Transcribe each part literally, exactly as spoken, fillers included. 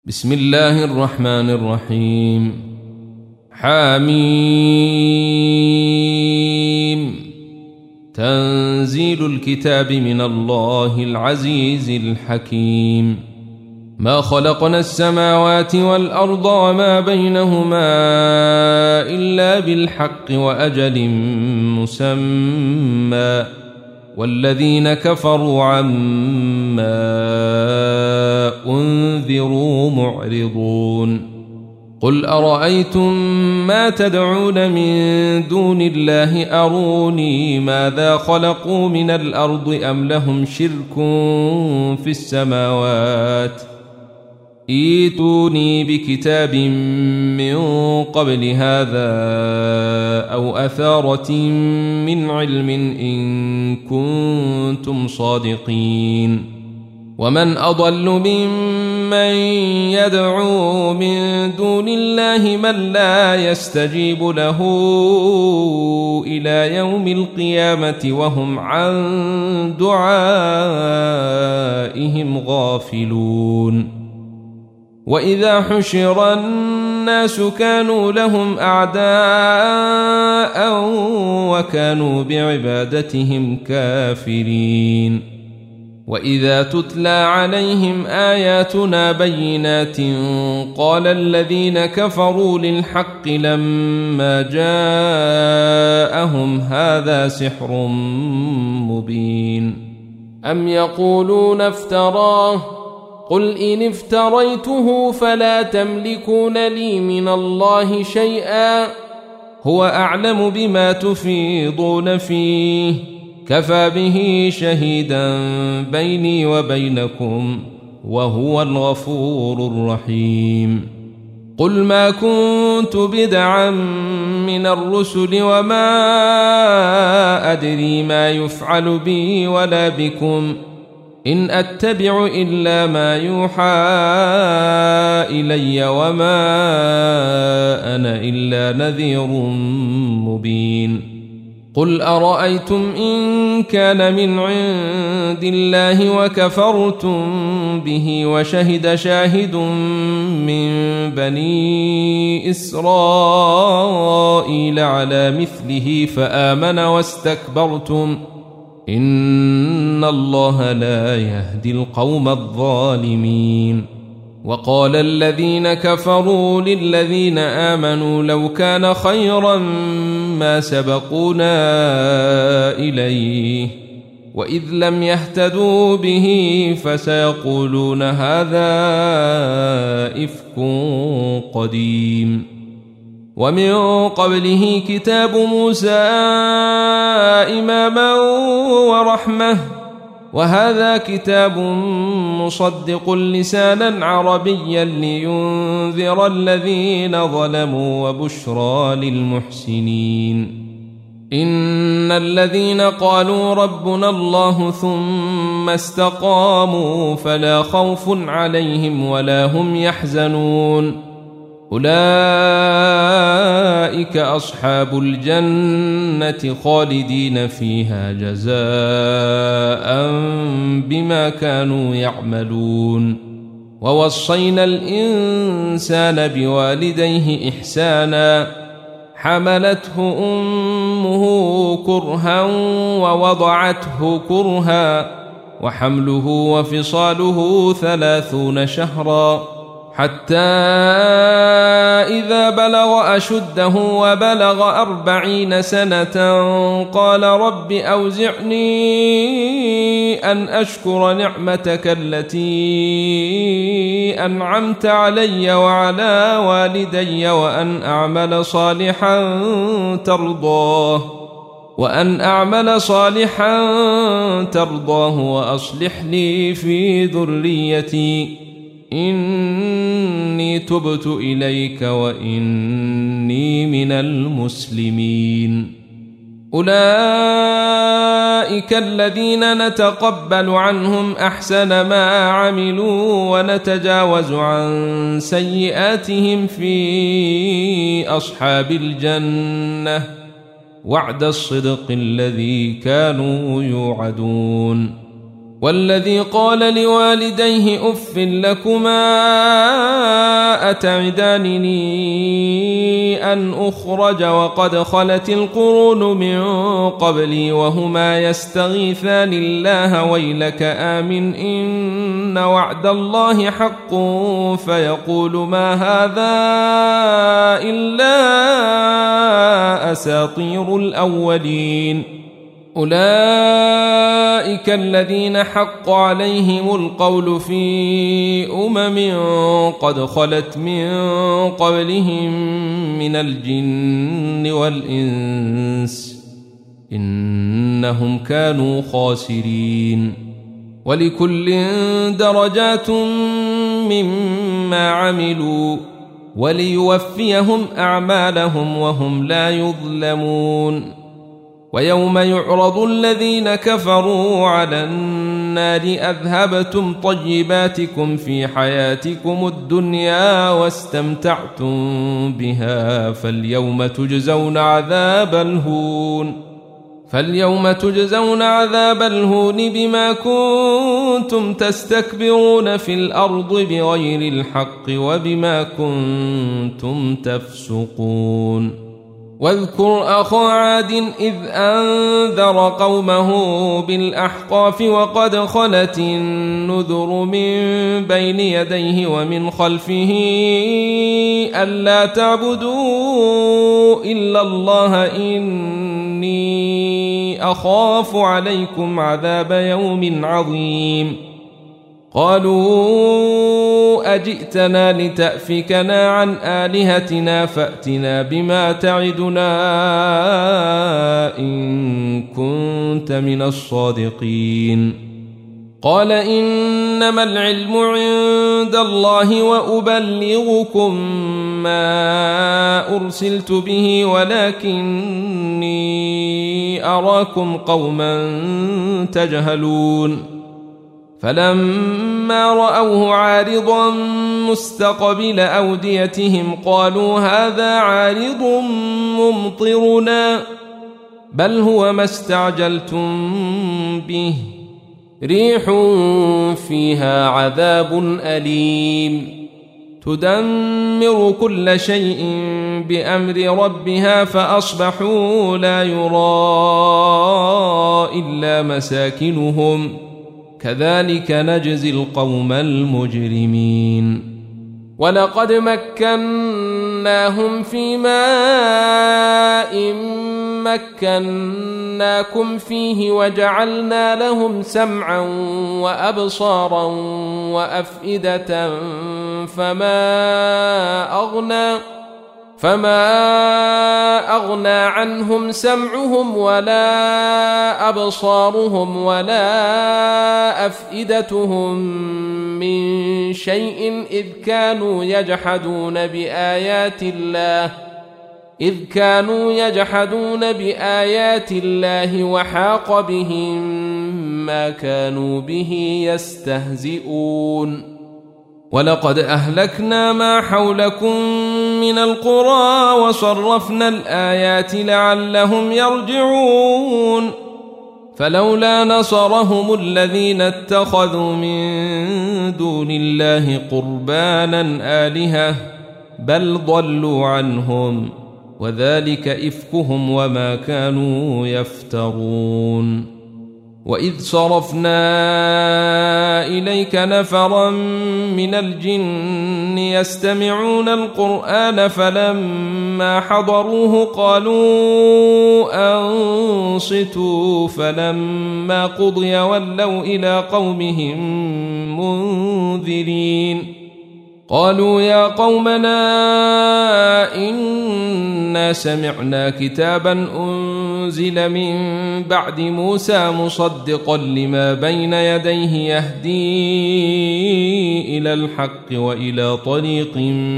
بسم الله الرحمن الرحيم. حميم. تنزيل الكتاب من الله العزيز الحكيم. ما خلقنا السماوات والأرض وما بينهما إلا بالحق وأجل مسمى، والذين كفروا عما أنذروا معرضون. قل أرأيتم ما تدعون من دون الله أروني ماذا خلقوا من الأرض أم لهم شرك في السماوات، ائتوني بكتاب من قبل هذا أو أثارة من علم إن كنتم صادقين. ومن أضل ممن يدعو من دون الله من لا يستجيب له إلى يوم القيامة وهم عن دعائهم غافلون. وإذا حشر الناس كانوا لهم أعداء وكانوا بعبادتهم كافرين. وإذا تتلى عليهم آياتنا بينات قال الذين كفروا للحق لما جاءهم هذا سحر مبين. أم يقولون افتراه، قل إن افتريته فلا تملكون لي من الله شيئا، هو أعلم بما تفيضون فيه، كفى به شهيدا بيني وبينكم وهو الغفور الرحيم. قل ما كنت بدعا من الرسل وما أدري ما يفعل بي ولا بكم، إن أتبع إلا ما يوحى إلي وما أنا إلا نذير مبين. قل أرأيتم إن كان من عند الله وكفرتم به وشهد شاهد من بني إسرائيل على مثله فآمن واستكبرتم إن الله لا يهدي القوم الظالمين. وقال الذين كفروا للذين آمنوا لو كان خيرا ما سبقونا إليه، وإذ لم يهتدوا به فسيقولون هذا إفك قديم. ومن قبله كتاب موسى إماما ورحمة، وهذا كتاب مصدق لسانا عربيا لينذر الذين ظلموا وبشرى للمحسنين. إن الذين قالوا ربنا الله ثم استقاموا فلا خوف عليهم ولا هم يحزنون، أولئك أصحاب الجنة خالدين فيها جزاء بما كانوا يعملون. ووصينا الإنسان بوالديه إحسانا، حملته أمه كرها ووضعته كرها، وحمله وفصاله ثلاثون شهرا، حتى إذا بلغ أشده وبلغ أربعين سنة قال رب أوزعني أن أشكر نعمتك التي أنعمت علي وعلى والدي وأن أعمل صالحا ترضاه وأن أعمل صالحا ترضاه وأصلح لي في ذريتي إني تبت إليك وإني من المسلمين. أولئك الذين نتقبل عنهم أحسن ما عملوا ونتجاوز عن سيئاتهم في أصحاب الجنة، وعد الصدق الذي كانوا يوعدون. والذي قال لوالديه أف لكما أتعدانني أن أخرج وقد خلت القرون من قبلي وهما يستغيثان الله ويلك آمن إن وعد الله حق فيقول ما هذا إلا أساطير الأولين أولئك الذين حق عليهم القول في أمم قد خلت من قبلهم من الجن والإنس إنهم كانوا خاسرين ولكل درجات مما عملوا وليوفيهم أعمالهم وهم لا يظلمون ويوم يعرض الذين كفروا على النار أذهبتم طيباتكم في حياتكم الدنيا واستمتعتم بها فاليوم تجزون عذاب الهون فاليوم تجزون عذاب الهون بما كنتم تستكبرون في الأرض بغير الحق وبما كنتم تفسقون واذكر أخا عاد إذ أنذر قومه بالأحقاف وقد خلت النذر من بين يديه ومن خلفه ألا تعبدوا إلا الله إني أخاف عليكم عذاب يوم عظيم قالوا أجئتنا لتأفكنا عن آلهتنا فأتنا بما تعدنا إن كنت من الصادقين قال إنما العلم عند الله وأبلغكم ما أرسلت به ولكني أراكم قوما تجهلون فلما رأوه عارضا مستقبل أوديتهم قالوا هذا عارض ممطرنا بل هو ما استعجلتم به ريح فيها عذاب أليم تدمر كل شيء بأمر ربها فأصبحوا لا يرى إلا مساكنهم كذلك نجزي القوم المجرمين ولقد مكناهم في ماء مكناكم فيه وجعلنا لهم سمعا وأبصارا وأفئدة فما أغنى فما أغنى عنهم سمعهم ولا أبصارهم ولا أفئدتهم من شيء إذ كانوا يجحدون بآيات الله إذ كانوا يجحدون بآيات الله وحاق بهم ما كانوا به يستهزئون ولقد أهلكنا ما حولكم من القرى وصرفنا الآيات لعلهم يرجعون فلولا نصرهم الذين اتخذوا من دون الله قربانا آلهة بل ضلوا عنهم وذلك إفكهم وما كانوا يفترون وإذ صرفنا إليك نفرا من الجن يستمعون القرآن فلما حضروه قالوا أنصتوا فلما قضي ولوا إلى قومهم منذرين قالوا يا قومنا إنا سمعنا كتابا أنزل من بعد موسى مصدقا لما بين يديه يهدي إلى الحق وإلى طريق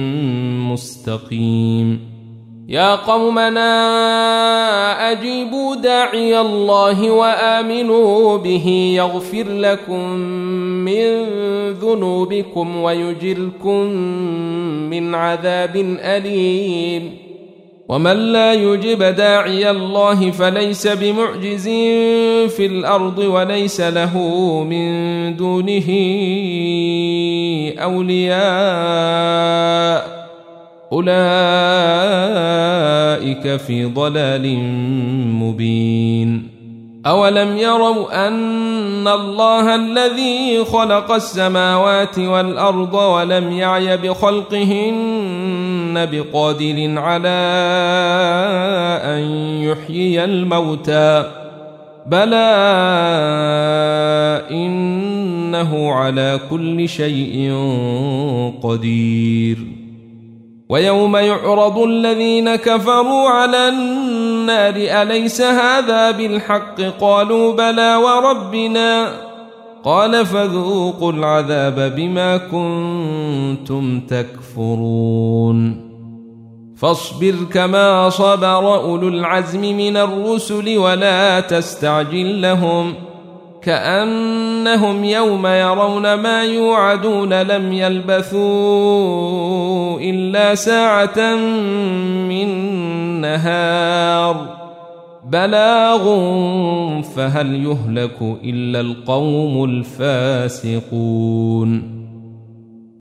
مستقيم يا قومنا أجيبوا داعي الله وآمنوا به يغفر لكم من ذنوبكم ويجركم من عذاب أليم ومن لا يجب داعي الله فليس بمعجز في الأرض وليس له من دونه أولياء أولئك في ضلال مبين أولم يروا أن الله الذي خلق السماوات والأرض ولم يعي بخلقهن بقادر على أن يحيي الموتى بلى إنه على كل شيء قدير ويوم يعرض الذين كفروا على النار أليس هذا بالحق قالوا بلى وربنا قال فذوقوا العذاب بما كنتم تكفرون فاصبر كما صبر أولو العزم من الرسل ولا تستعجل لهم كأنهم يوم يرون ما يوعدون لم يلبثوا إلا ساعة من نهار بلاغ فهل يهلك إلا القوم الفاسقون